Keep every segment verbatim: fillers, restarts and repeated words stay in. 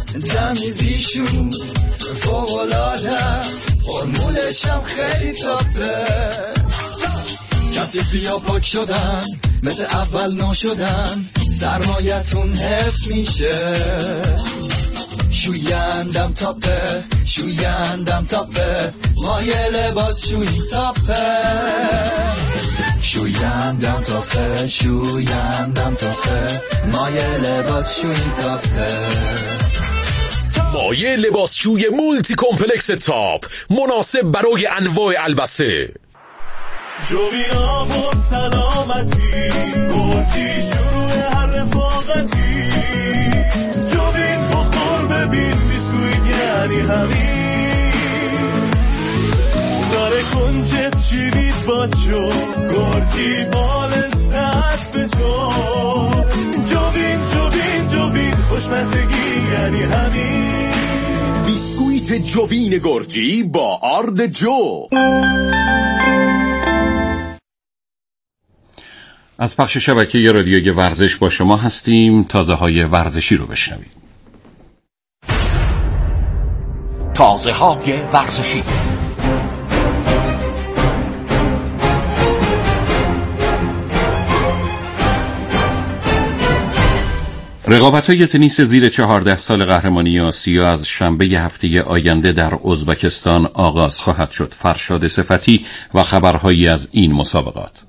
تمیزیشون فوق‌العاده است، فرمولش هم خیلی تافه. کثیفی ها پاک شدن، مثل اول نشدن، سرمایتون حفظ میشه. شویندم تاپه، شویندم تاپه، مایه لباس شوی تاپه. شویندم تاپه، شویندم تاپه، مایه لباس شوی تاپه. مایه لباسشوی مولتی کمپلکس تاپ، مناسب برای انواع البسه. جوینا بود سلامتی، گرچی شروع هر رفاقتی. جوین بخور ببین بیسکویت یعنی همین. داره کنجت شیرید باشو، گرچی بال ساعت به تو. جوین جوین جوین خوشمزگی یعنی همین. بیسکویت جوین گرجی با آرد جو. از پخش شبکه رادیوی ورزش با شما هستیم. تازه های ورزشی رو بشنوید. تازه های ورزشی. رقابت‌های تنیس زیر چهارده سال قهرمانی آسیا از شنبه هفته آینده در ازبکستان آغاز خواهد شد. فرشاد صفتی و خبرهایی از این مسابقات.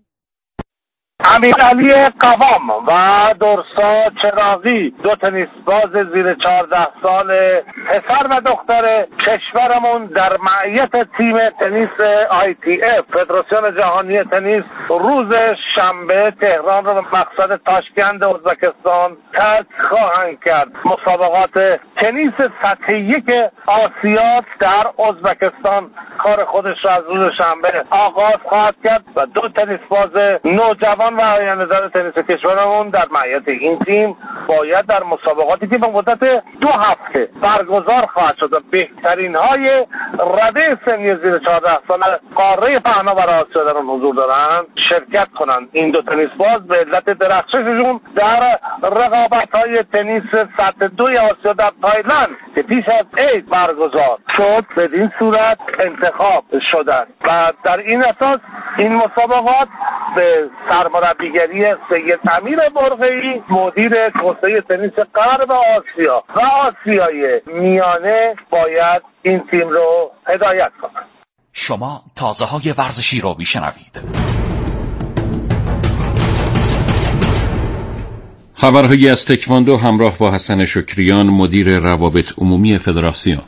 امیرعلی قوام و درسا چراغی، دو تنیس باز زیر چهارده سال پسر و دختر کشورمون، در معیت تیم تنیس آی تی اف فدراسیون جهانی تنیس روز شنبه تهران رو به مقصد تاشکند ازبکستان ترک خواهند کرد. مسابقات تنیس سطح یک آسیا در ازبکستان کار خودش را از روز شنبه آغاز خواهد کرد و دو تنیس باز نوجوان و آینده‌دار تنیس کشورمون در معیت این تیم باید در مسابقاتی که به مدت دو هفته برگزار خواهد شد و بهترین های رده سنی زیر چهارده سال قاره پهناور آسیا در آن حضور دارند شرکت کنند. این دو تنیس باز به علت درخشششون در رقابت‌های تنیس سطح دو آسیا در تایلند که پیش از عید برگزار شد بدین صورت انتخاب شدند و در این اساس این مسابقات به سرمربیگری سید امیر برقعی، مدیر توسعه تنیس غرب آسیا و آسیای میانه، باید این تیم رو هدایت کنند. شما تازه های ورزشی رو میشنوید. خبرهایی از تکواندو همراه با حسن شکریان، مدیر روابط عمومی فدراسیون.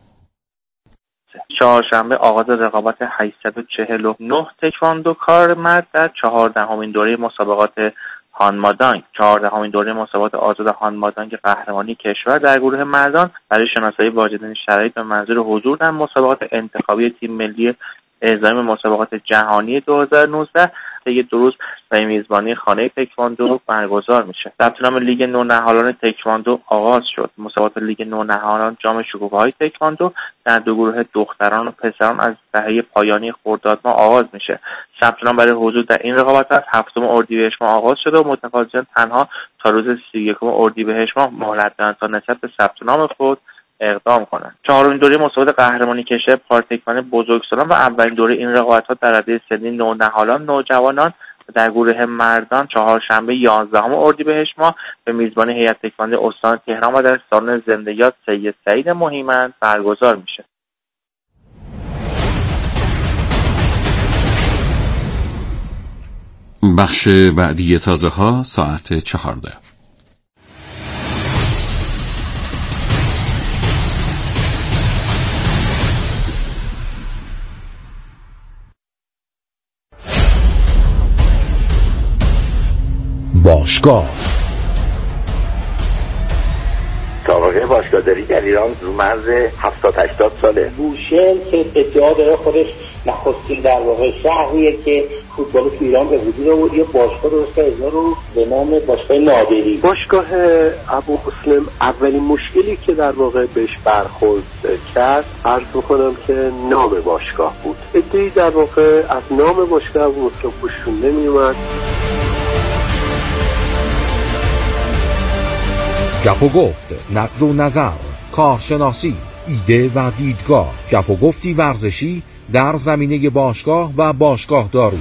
چهارشنبه آغاز رقابت هشتصد و چهل و نه تکواندو کار مرد در چهاردهمین دوره مسابقات هانمادانگ. چهاردهمین دوره مسابقات آزاد هانمادانگ قهرمانی کشور در گروه مردان برای شناسایی واجدین شرایط به منظور حضور در مسابقات انتخابی تیم ملی اعزامی مسابقات جهانی دو هزار و نوزده یک دو روز به میزبانی خانه تکواندو برگزار میشه. ثبت نام لیگ نونهالان تکواندو آغاز شد. مسابقات لیگ نونهالان جام شکوفه‌های تکواندو در دو گروه دختران و پسران از دهه پایانی خرداد ماه آغاز میشه. ثبت نام برای حضور در این رقابت از هفتم اردیبهشت ماه آغاز شده و متقاضیان تنها تا روز سی و یکم اردیبهشت ماه مهلت دارند تا نسبت به ثبت نام خود اقدام کنند. چهارمین دوره مسابقات قهرمانی کشور پارتکوان بزرگسالان و اولین دوره این رقابت‌ها در رده سنی نونهالان نوجوانان در گروه مردان چهارشنبه یازدهم اردیبهشت ماه به میزبانی هیئت تکواندو استان تهران و در سالن زنده یاد سید سعید مهیمند برگزار میشه. بخش بعدی تازه ها ساعت چهارده. باشگاه سابقه باشگاهداری در ایران رو مرز هفتاد هشتاد ساله. بوشهر که ادعا داره خودش نخستین در واقع شهریه که فوتبال تو ایران به وجود آورد، یه باشگاه درست اجرا رو به نام باشگاه نادری. باشگاه ابو مسلم اولین مشکلی که در واقع بهش برخورد کرد عرض میکنم که نام باشگاه بود. ادعی در واقع از نام باشگاه ابو مسلم خوششون نمیومد. گپ و گفت، نقد و نظر، کارشناسی، ایده و دیدگاه. گپ و گفتی ورزشی در زمینه باشگاه و باشگاه دارو.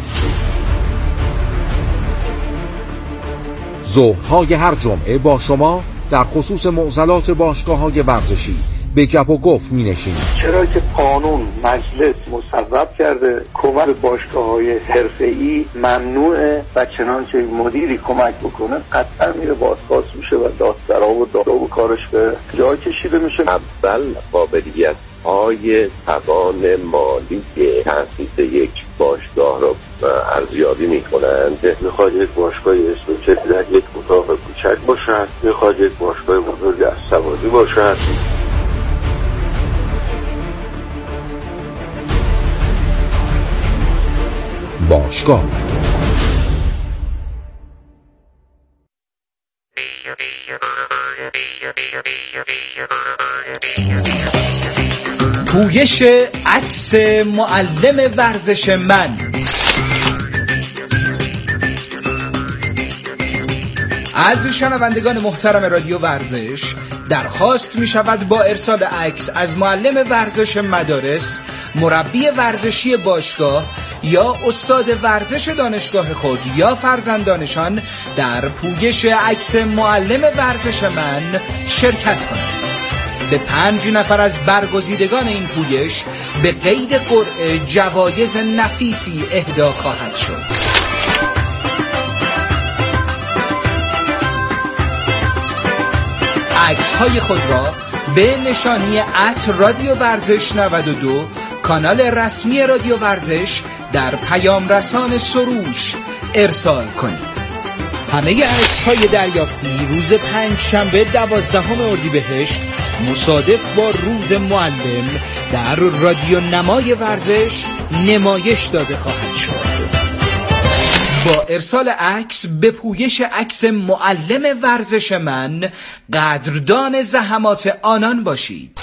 ظهرهای هر جمعه با شما در خصوص معضلات باشگاه‌های ورزشی به گپ و گفت می نشینیم. چرا که قانون مجلس مصوب کرده کمک باشگاه‌های حرفه‌ای ممنوعه و چنانچه مدیری کمک بکنه قطعا میره بازخواست میشه و دادسرا و دادو و کارش به جا کشیده میشه. اول قابلیت های توان مالی تأسیس یک باشگاه را ارزیابی میکنند. میخواد یک باشگاه اسمچه در یک اتاق کوچک باشد، میخواد یک باشگاه بزرگ از سواری باشد. باشگاه پویش عکس معلم ورزش من. از شنوندگان محترم رادیو ورزش درخواست می شود با ارسال عکس از معلم ورزش مدارس، مربی ورزشی باشگاه یا استاد ورزش دانشگاه خود یا فرزندانشان در پویش عکس معلم ورزش من شرکت کنند. به پنج نفر از برگزیدگان این پویش به قید قرعه جوایز نفیسی اهدا خواهد شد. عکس های خود را به نشانی ات رادیو ورزش نود و دو کانال رسمی رادیو ورزش در پیام رسان سروش ارسال کنید. همه عکس های دریافتی روز پنج شنبه دوازدهم اردیبهشت مصادف با روز معلم در رادیو نمای ورزش نمایش داده خواهد شد. با ارسال عکس به پویش عکس معلم ورزش من قدردان زحمات آنان باشید.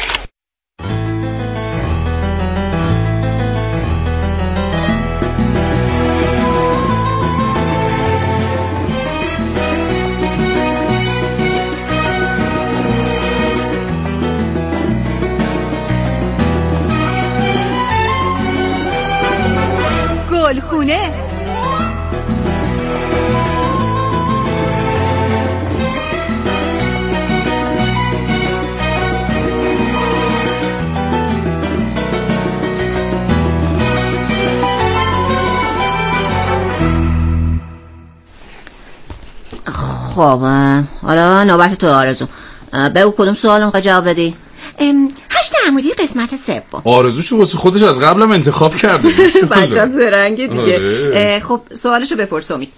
گلخونه خب حالا نوبت تو آرزو. بگو کدوم سوال میخوای جواب بدی؟ هشت عمودی قسمت سوم. آرزوشو واسه خودش از قبلم انتخاب کرده. بچه‌م زرنگه دیگه. خب سوالشو بپرس امید.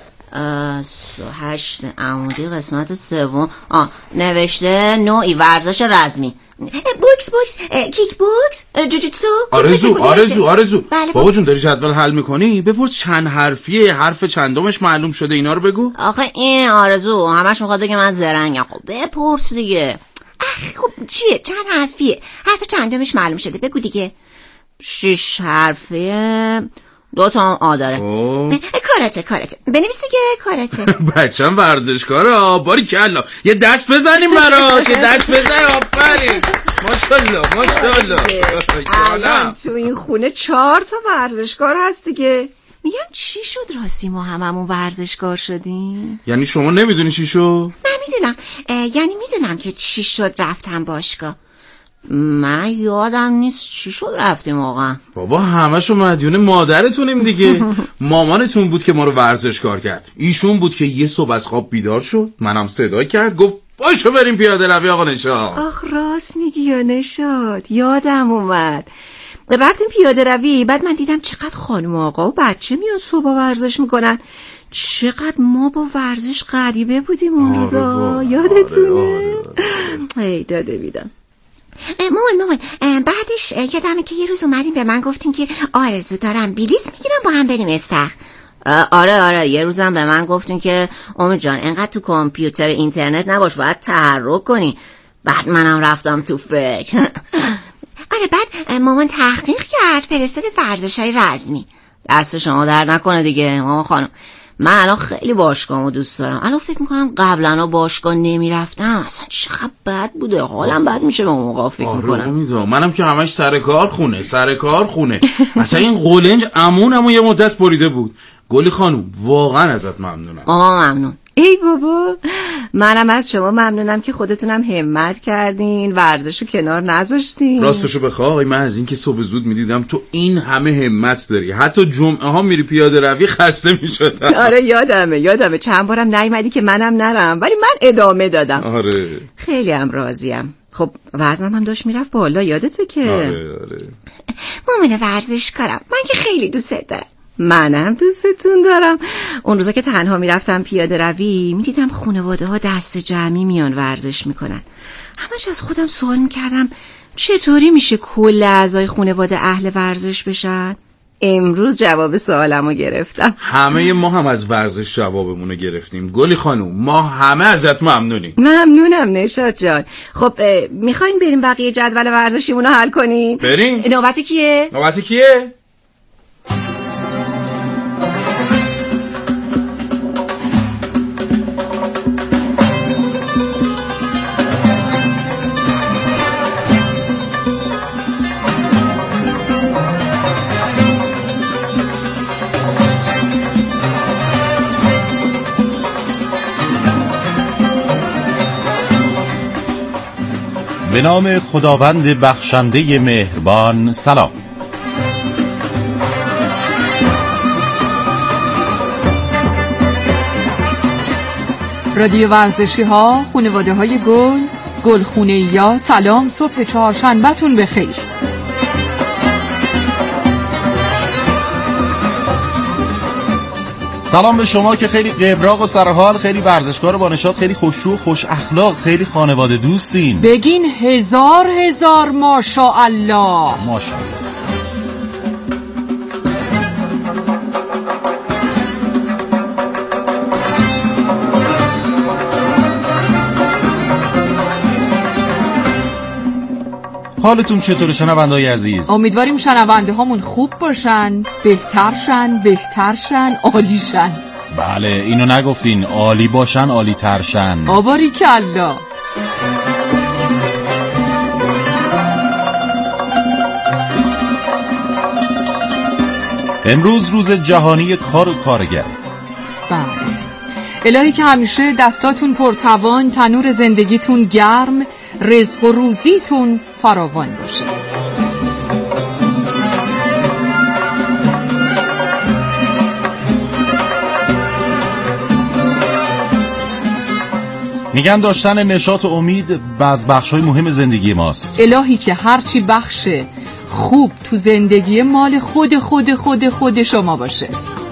هشت عمودی قسمت سوم. آه نوشته نوعی ورزش رزمی. بوکس بوکس، کیک بوکس، جوجیتسو. آرزو آرزو آرزو بله بابا جون داری جدول حل میکنی؟ بپرس چند حرفیه، حرف چندمش معلوم شده، اینا رو بگو. آخه این آرزو همش میخواد بگه من زرنگم. خب بپرس دیگه. خب چیه؟ چند حرفیه؟ حرف چندمش معلوم شده، بگو دیگه. شش حرفیه، دو تا هم آ داره. کارته کارته بنویس دیگه. کارته بچه‌م ورزشکاره. باری کلا یه دست بزنیم براش. یه دست بزنیم. آفرین ماشاءالله ماشاءالله. الان تو این خونه چهار تا ورزشکار هست دیگه. میگم چی شد راستی ما هممون ورزشکار شدیم؟ یعنی شما نمیدونی چی شد؟ نمیدونم. یعنی میدونم که چی شد رفتم باشگاه. من یادم نیست چی شد رفتیم واقعا. بابا همشو مدیون مادرتونیم دیگه. مامانتون بود که ما رو ورزشکار کرد. ایشون بود که یه صبح از خواب بیدار شد، منم صدا کرد گفت باشو بریم پیاده روی آقا نشاد. آخ راست میگی یا نشاد، یادم اومد. رفتیم پیاده روی، بعد من دیدم چقدر خانم آقا و بچه میان صبح ورزش میکنن. چقدر ما با ورزش غریبه بودیم اون روزا. یادتونه؟ ای داده بیدم. مامان مامان بعدش یادمه که یه روز اومدیم به من گفتین که آرزو دارم بلیط میگیرم با هم بریم استخر. آره آره یه روزم به من گفتین که امید جان انقدر تو کامپیوتر اینترنت نباش، باید تحرک کنی. بعد منم رفتم تو فکر. آره بعد مامان تحقیق کرد فرستاد ورزش‌های رزمی. دست شما درد نکنه دیگه مامان خانم. من الان خیلی باشگاهمو دوست دارم. الان فکر میکنم قبلا باشگاه نمیرفتم اصلا چقدر بد بوده، حالم بد میشه به اون موقع فکر آره میکنم. میدونم، منم که همش سر کار خونه سر کار خونه اصلا این قولنج عمونمو یه مدت بریده بود. گلی خانم واقعا ازت ممنونم. آه ممنون. ای بابا منم از شما ممنونم که خودتونم همت کردین، ورزشو کنار نذاشتین. راستشو بخوای من از این که صبح زود میدیدم تو این همه همت داری، حتی جمعه ها میری پیاده روی خسته میشدم. آره یادمه یادمه چند بارم نیومدی که منم نرم ولی من ادامه دادم. آره خیلی هم راضیم. خب وزنم هم داشت میرفت بالا یادته که. آره آره مؤمن ورزش کارم، من که خیلی دوست دارم. منم دوستتون دارم. اون روزا که تنها میرفتم پیاده روی میدیدم خانواده ها دست جمعی میان ورزش میکنن. همش از خودم سوال میکردم چطوری میشه کل اعضای خانواده اهل ورزش بشن؟ امروز جواب سوالمو گرفتم. همه ما هم از ورزش جوابمونو گرفتیم. گلی خانم ما همه ازت ممنونیم. ممنونم نشاط جان. خب میخواین بریم بقیه جدول ورزشیمونو حل کنیم؟ بریم. نوبت کیه؟ نوبت کیه؟ به نام خداوند بخشنده مهربان. سلام. رادیو ورزشی ها، خانواده های گل، گلخونه یا سلام، صبح چهارشنبه‌تون بخیر. سلام به شما که خیلی قبراق و سرحال، خیلی ورزشکار با نشاط، خیلی خوش‌رو، خوش اخلاق، خیلی خانواده دوستین. بگین هزار هزار ماشاءالله. ماشاءالله. حالتون چطوره شنونده‌های عزیز؟ امیدواریم شنونده هامون خوب باشن، بهترشن، بهترشن، عالیشن. بله اینو نگفتین، عالی باشن، عالی ترشن. آباری کلا. امروز روز جهانی کار و کارگر. بله. الهی که همیشه دستاتون پرتوان، تنور زندگیتون گرم، رزق و روزیتون فراوان باشه. میگن داشتن نشاط و امید از بخش‌های مهم زندگی ماست. الهی که هرچی بخش خوب تو زندگی مال خود خود خود خود شما باشه.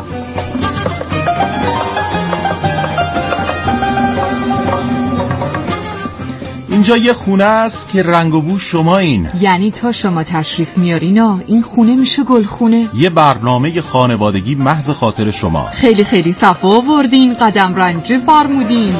اینجا یه خونه است که رنگ و بو شما این. یعنی تا شما تشریف میارینا این خونه میشه گلخونه. یه برنامه خانوادگی محض خاطر شما. خیلی خیلی صفا آوردین، قدم رنجه فرمودین.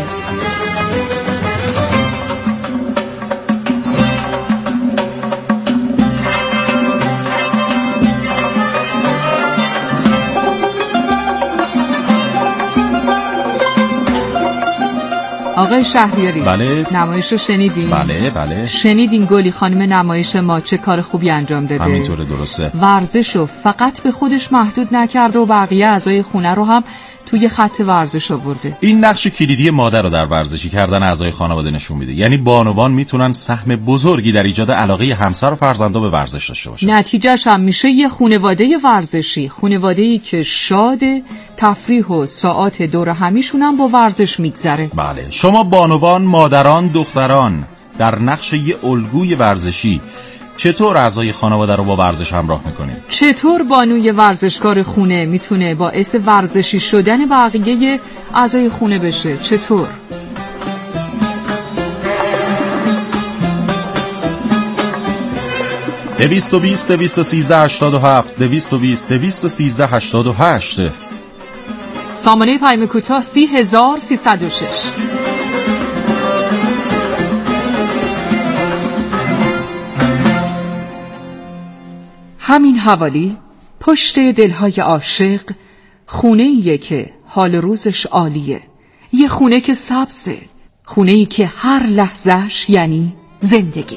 آقای شهریاری، بله. نمایش رو شنیدین؟ بله بله. شنیدین گلی خانم نمایش ما چه کار خوبی انجام داده؟ همینطوره، درسته. ورزش رو فقط به خودش محدود نکرده و بقیه اعضای خونه رو هم توی خط ورزش آورده. این نقش کلیدی مادر رو در ورزشی کردن اعضای خانواده نشون میده. یعنی بانوان میتونن سهم بزرگی در ایجاد علاقه همسر و فرزندا به ورزش داشته باشن. نتیجهش هم میشه یه خانواده ورزشی، خانواده‌ای که شاده، تفریح و ساعات دور همیشون هم با ورزش میگذره. بله، شما بانوان، مادران، دختران در نقش یه الگوی ورزشی چطور اعضای خانواده رو با ورزش همراه میکنید؟ چطور بانوی ورزشکار خونه میتونه باعث ورزشی شدن بقیه اعضای خونه بشه؟ چطور؟ دویست و بیست دویست و سیزده هشتاد و هفت دویست و بیست دویست و سیزده هشتاد و هشت. سامانه پیام کوتاه سی هزار سیصد و شش. همین حوالی پشت دلهای عاشق خونه‌ایه که حال روزش عالیه. یه خونه که سبزه، خونه‌ای که هر لحظهش یعنی زندگی.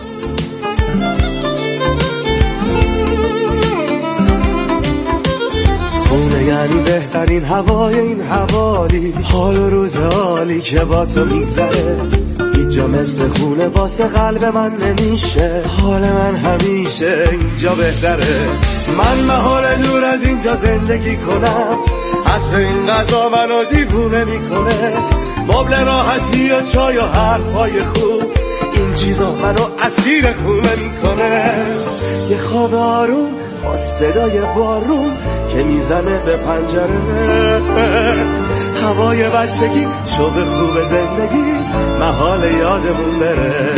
خونه یعنی بهترین هوای این حوالی، حال و روز عالی که با تو میگذره. هیچ جا مثل خونه واسه قلب من نمیشه، حال من همیشه اینجا بهتره. من محال دور از اینجا زندگی کنم، عطر این غذا منو دیوونه میکنه. مبل راحتی و چای و حرفای خوب، این چیزا منو اسیر خونه میکنه. یه خواب آروم با صدای بارون که میزنه به پنجره، هوای بچگی، شوق خوب زندگی، محال یادمون بره.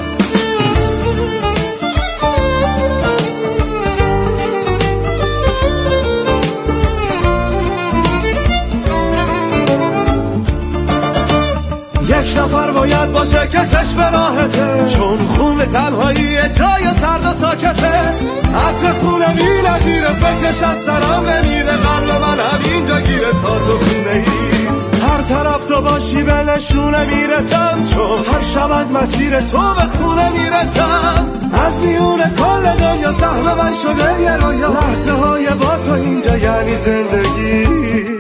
یک نفر باید باشه که چشم راحته، چون خونه تنهایی جای سرد و ساکته. عطر خونه می نگیره، فکرش از سرم نمیره، قلب من همینجا گیره تا تو خونه ای. هر طرف تو باشی به نشونه میرسم، چون هر شب از مسیر تو به خونه میرسم. از میون کل دنیا سهم من شده یه رویا، لحظه های با تو اینجا یعنی زندگی.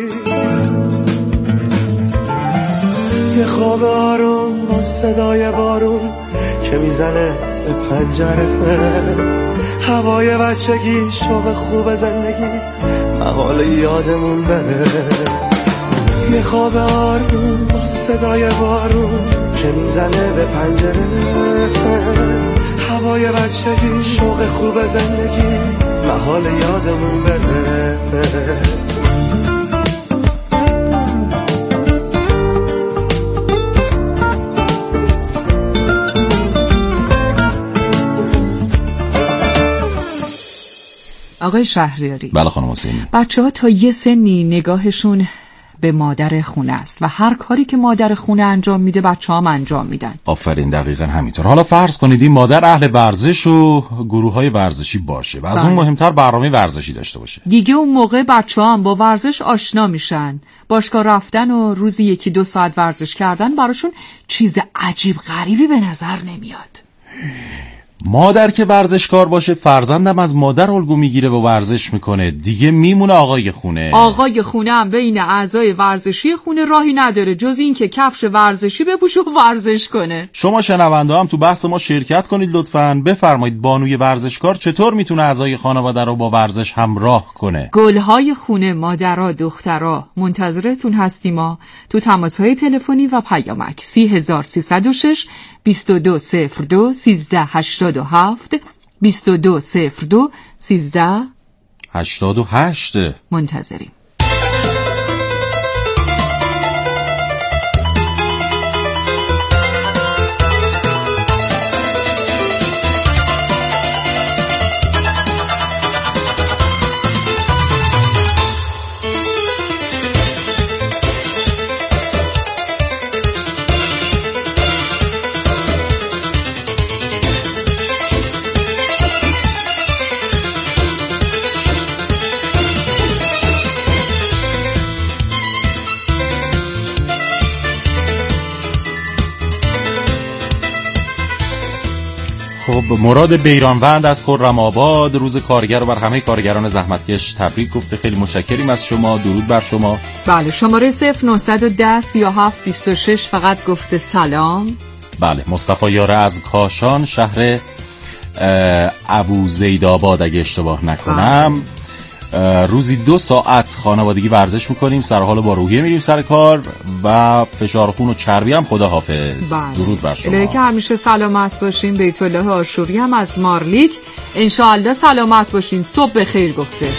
یه خواب آروم با صدای بارون که میزنه به پنجره، هوای بچگی، شوق خوب زندگی، محال یادمون بره. یه خواب آروم با صدای بارون که میزنه به پنجره، هوای بچگی، شوق خوب زندگی، محال یادمون بره. آقای شهریاری. بله خانم حسینی. بچه ها تا یه سنی نگاهشون به مادر خونه است و هر کاری که مادر خونه انجام میده بچه هم انجام میدن. آفرین، دقیقا همینطور. حالا فرض کنید این مادر اهل ورزش و گروه های ورزشی باشه و از اون مهمتر برنامه ورزشی داشته باشه. دیگه اون موقع بچه هم با ورزش آشنا میشن. باشگاه رفتن و روزی یکی دو ساعت ورزش کردن براشون چیز عجیب غریبی به نظر نمیاد. مادر که ورزشکار باشه فرزندم از مادر الگو میگیره و ورزش میکنه، دیگه میمونه آقای خونه. آقای خونه هم بین اعضای ورزشی خونه راهی نداره جز این که کفش ورزشی بپوشه و ورزش کنه. شما شنونده هم تو بحث ما شرکت کنید لطفاً. بفرمایید بانوی ورزشکار چطور میتونه اعضای خانواده رو با ورزش همراه کنه؟ گلهای خونه، مادرها، دخترها، منتظرتون هستیم. ما تو تماس‌های تلفنی و پیامک سی هزار سیصد و شش بیست و دو صفر دو سیزده هشتاد و هفت بیست و دو صفر دو سیزده هشتاد و هشت منتظریم. خب مراد بیرانوند از خرم‌آباد روز کارگر رو بر همه کارگران زحمتکش تبریک گفته. خیلی متشکریم از شما، درود بر شما. بله شماره صفر نهصد و ده سی و هفت بیست و شش فقط گفته سلام. بله مصطفی یاره از کاشان شهر ابوزیدآباد اگه اشتباه نکنم. بله. روزی دو ساعت خانوادگی ورزش میکنیم، سر حال با روحیه میریم سر کار و فشار خون و چربی هم خدا حافظ. بله. درود بر شما. الهی که همیشه سلامت باشین. بیت الله آشوری هم از مارلیک انشاءالله سلامت باشین. صبح بخیر گفته.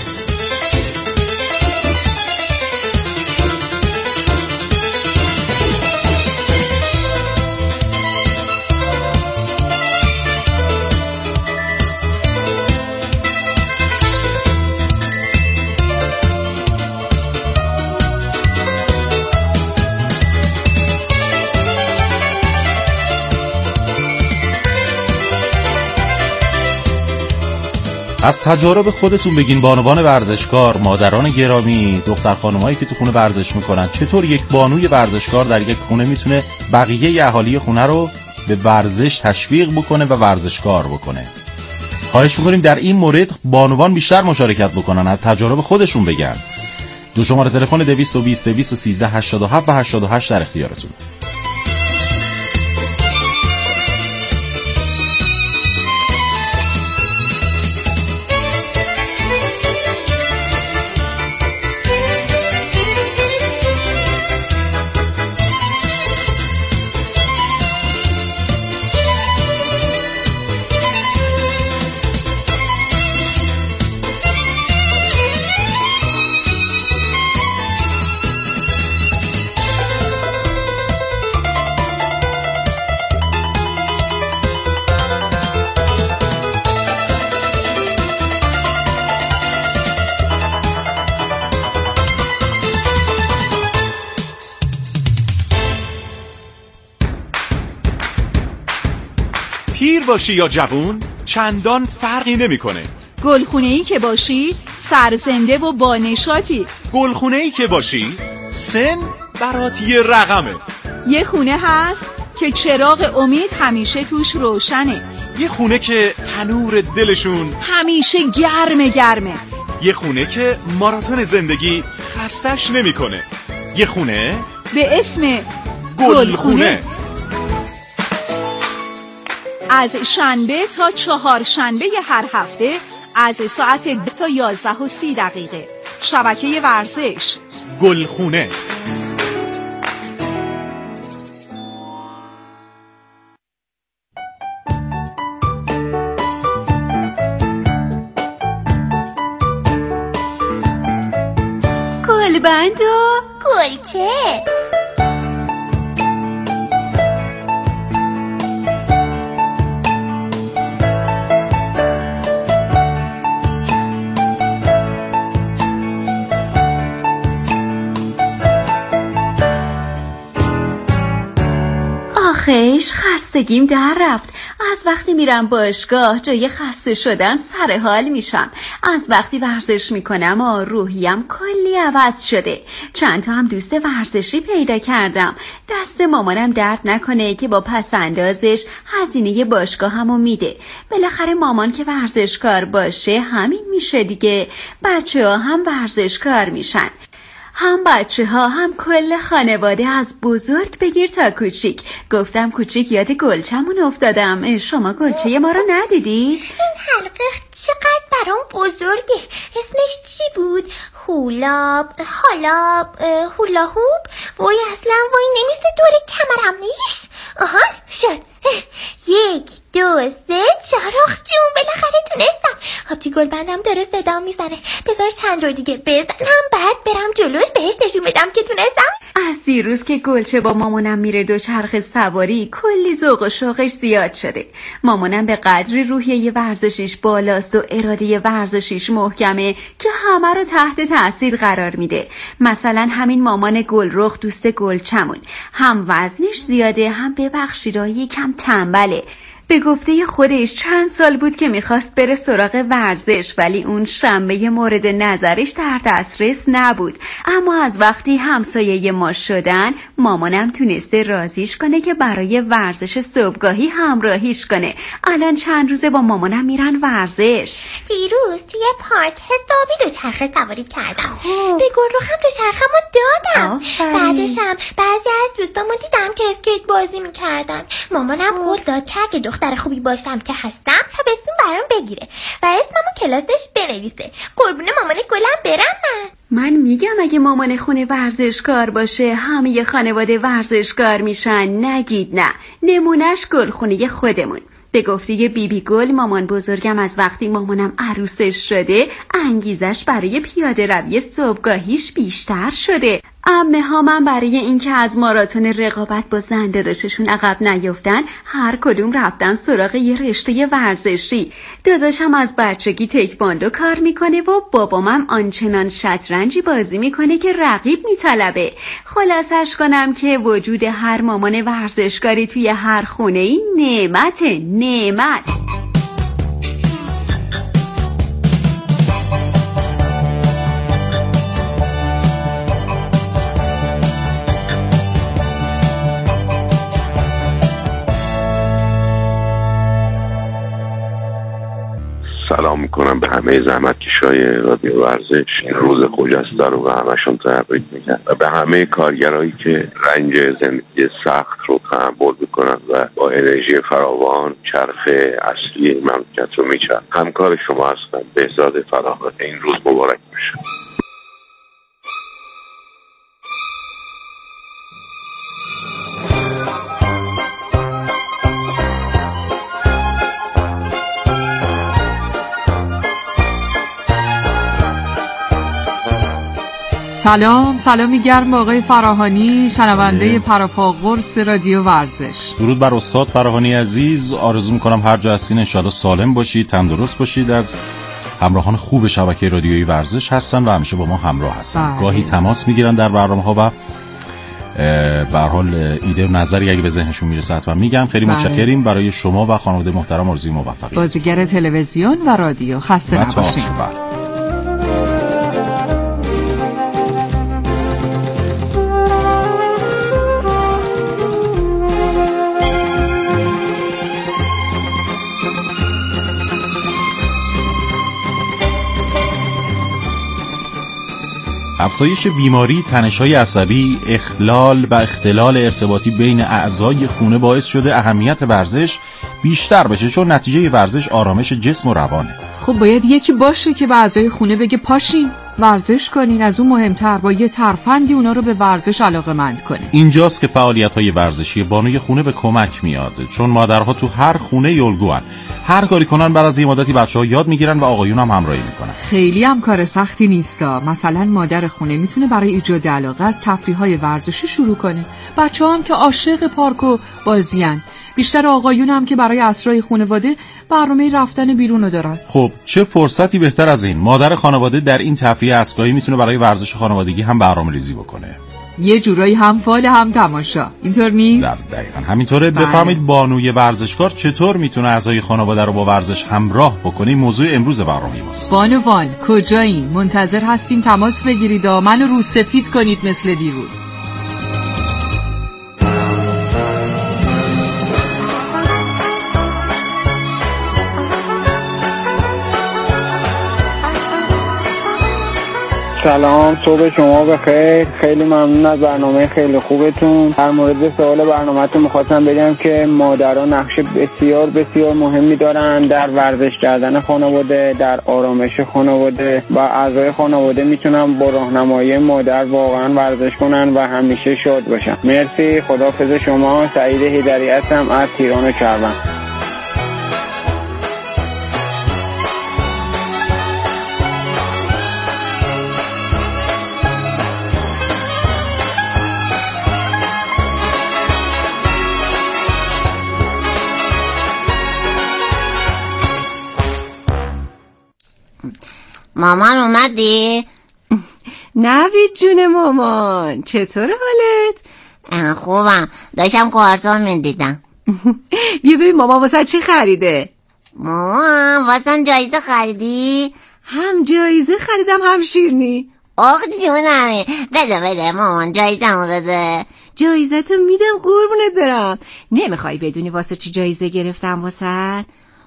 از تجارب خودتون بگین بانوان ورزشکار، مادران گرامی، دختر خانمایی که تو خونه ورزش میکنن، چطور یک بانوی ورزشکار در یک خونه میتونه بقیه اهالی خونه رو به ورزش تشویق بکنه و ورزشکار بکنه. خواهش میکنیم در این مورد بانوان بیشتر مشارکت بکنن، از تجارب خودشون بگن. دو شماره تلفن دویست و بیست دویست و سیزده هشتاد و هفت و هشتاد و هشت در اختیارتون. پیر باشی یا جوون چندان فرقی نمیکنه. گلخونه‌ای که باشی سرزنده و بانشاطی. گلخونه‌ای که باشی سن برات یه رقمه. یه خونه هست که چراغ امید همیشه توش روشنه. یه خونه که تنور دلشون همیشه گرمه گرمه. یه خونه که ماراتون زندگی خستش نمیکنه. یه خونه به اسم گلخونه. از شنبه تا چهار شنبه هر هفته از ساعت ده تا یازده و سی دقیقه شبکه ورزش گلخونه. گلبند و گلچه. آخیش خستگیم در رفت. از وقتی میرم باشگاه جای خسته شدن سر حال میشم. از وقتی ورزش میکنم و روحیم کلی عوض شده. چند تا هم دوست ورزشی پیدا کردم. دست مامانم درد نکنه که با پس اندازش هزینه باشگاه همو میده. بالاخره مامان که ورزشکار باشه همین میشه دیگه. بچه ها هم ورزشکار میشن. هم بچه ها هم کل خانواده، از بزرگ بگیر تا کوچیک. گفتم کوچیک یاد گلچمون افتادم. شما گلچه ما رو ندیدی؟ این حلقه چقدر برام بزرگه. اسمش چی بود؟ هولاب هالاب هولا هوب. وای اصلا وای نمیسته دور کمرم نیست. آها شد. یک دو سه چراغ جون بالاخره تونستم. آبجی گلبندم داره صدا میزنه. بذار چند رو دیگه بزنم بعد برم جلوش بهش نشون بدم که تونستم. از دیروز که گلچه با مامانم میره دوچرخه سواری کلی ذوق و شوقش زیاد شده. مامانم به قدری روحیه ورزشیش بالاست و اراده ورزشیش محکمه که همه رو تحت تاثیر قرار میده. مثلا همین مامان گلرخ دوست گلچمون هم وزنش زیاده هم ببخشید یکم تنبله. به گفته خودش چند سال بود که میخواست بره سراغ ورزش، ولی اون شنبه مورد نظرش در دسترس نبود. اما از وقتی همسایه ما شدن مامانم تونسته راضیش کنه که برای ورزش صبحگاهی همراهیش کنه. الان چند روزه با مامانم میرن ورزش. دیروز توی پارک حسابی دوچرخه سواری کردم. به گلرخم دوچرخه‌مو دادم. بعدشم بعضی از دوستامو دیدم که اسکیت بازی میکردن. مامانم قول داد که اگه دختر خوبی باشم که هستم تابستون برام بگیره و اسممو کلاسش بنویسه. قربون مامان گلم برم من. من میگم اگه مامان خونه ورزشکار باشه همه خانواده ورزشکار میشن. نگید نه. نمونش گلخونه خودمون. به گفته بیبی گل مامان بزرگم از وقتی مامانم عروسش شده انگیزش برای پیاده روی صبحگاهیش بیشتر شده. عمه ها من برای اینکه از ماراتون رقابت با زن داداششون عقب نیفتن هر کدوم رفتن سراغ یه رشته ورزشی. داداشم از بچگی تکواندو کار میکنه و بابامم آنچنان شطرنجی بازی میکنه که رقیب میطلبه. خلاصش کنم که وجود هر مامان ورزشکاری توی هر خونه ای نعمت نعمت. اعلام میکنم به همه زحمتکشای رادیو ورزش این روز خجسته رو به همشون تبریک میگم و به همه کارگرایی که رنج زندگی سخت رو تحمل میکنن و با انرژی فراوان چرخ اصلی مملکت رو میچرخن. همکار شما هستم، بهزاد فراهان. این روز مبارک باشه. سلام سلامی گرم آقای فراهانی، شنونده پراپا قرص رادیو ورزش. درود بر استاد فراهانی عزیز. آرزو میکنم هر جا هستین انشالله سالم باشید، تندرست باشید. از همراهان خوب شبکه رادیویی ورزش هستن و همیشه با ما همراه هستن. بله. گاهی تماس میگیرن در برنامه ها و به هر حال ایده و نظری اگه به ذهنشون میرسه حتما میگم. خیلی بله. متشکریم. برای شما و خانواده محترم آرزوی موفقیت. بازیگر تلویزیون و رادیو خسته نباشید. افزایش بیماری، تنش‌های عصبی، اخلال و اختلال ارتباطی بین اعضای خونه باعث شده اهمیت ورزش بیشتر بشه، چون نتیجه ورزش آرامش جسم و روانه. خب باید یکی باشه که به اعضای خونه بگه پاشین ورزش کنین، از اون مهمتر با یه ترفندی اونا رو به ورزش علاقه‌مند کنه. اینجاست که فعالیت‌های ورزشی بانوی خونه به کمک میاد، چون مادرها تو هر خونه الگوان. هر کاری کنن بعد از یه مدتی بچه‌ها یاد میگیرن و آقایون هم همراهی میکنن. خیلی هم کار سختی نیستا. مثلا مادر خونه میتونه برای ایجاد علاقه از تفریح‌های ورزشی شروع کنه. بچه‌ها هم که عاشق پارک و بازیان. بیشتر آقایون هم که برای اسرای خانواده برنامه رفتن بیرونو دارن. خب چه فرصتی بهتر از این؟ مادر خانواده در این تفریح اسرایی میتونه برای ورزش خانوادگی هم برنامه‌ریزی بکنه. یه جورایی هم فال هم تماشا. اینطور نیست؟ دقیقاً همینطوره. بله. بفرمایید بانوی ورزشکار چطور میتونه اعضای خانواده رو با ورزش همراه بکنه؟ موضوع امروز برنامه ماست. بانوان کجایین؟ منتظر هستیم تماس بگیرید و منو رو سفید کنید مثل دیروز. سلام، صبح شما بخیر. خیلی ممنون از برنامه خیلی خوبتون. در مورد سوال برنامه‌تون می‌خواستم بگم که مادران نقش بسیار بسیار مهمی دارن در ورزش کردن خانواده، در آرامش خانواده و اعضای خانواده میتونن با راهنمایی مادر واقعا ورزش کنن و همیشه شاد باشن. مرسی، خداحافظ شما. سعید هیدری هستم از تهران و شهروند. مامان اومدی؟ نوید جون مامان، چطور حالت؟ خوبم، داشتم کارتون میدیدم. بیا ببین مامان واسه چی خریده؟ مامان واسه جایزه خریدی؟ هم جایزه خریدم هم شیرنی. آخ جونمی، بده بده مامان جایزه‌مو بده. جایزه تو میدم قربونت برم. نمیخوای بدونی واسه چی جایزه گرفتم واسه؟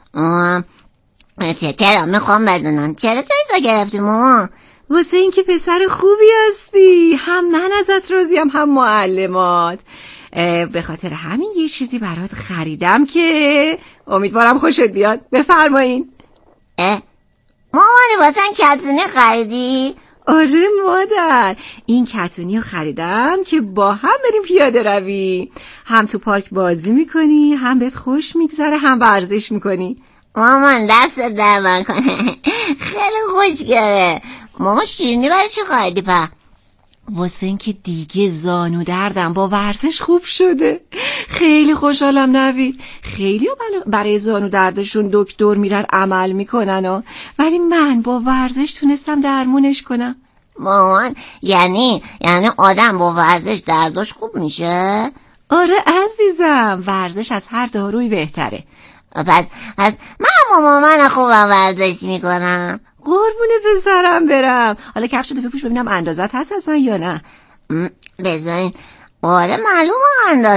چرا میخوام بدونم چرا جایزه گرفتی مامان؟ واسه این که پسر خوبی هستی، هم من ازت راضیم هم معلمات. به خاطر همین یه چیزی برات خریدم که امیدوارم خوشت بیاد. بفرمایین. مامانی واسه کتونی خریدی؟ آره مادر، این کتونی رو خریدم که با هم بریم پیاده روی، هم تو پارک بازی میکنی، هم بهت خوش میگذره، هم ورزش میکنی. مامان دست در نکنه، خیلی خوشگله. ماما شیرینی برای چی خریدی په؟ واسه این که دیگه زانو دردم با ورزش خوب شده. خیلی خوشحالم نوید. خیلی برای زانو دردشون دکتر میرن عمل میکنن و ولی من با ورزش تونستم درمونش کنم. مامان یعنی یعنی آدم با ورزش دردش خوب میشه؟ آره عزیزم، ورزش از هر داروی بهتره. پس پس من ماما من خوبم ورزش میکنم. قربونه پسرم برم. حالا کفشتو بپوش ببینم اندازت هست اصلا یا نه. بذارین. آره معلومه اندازت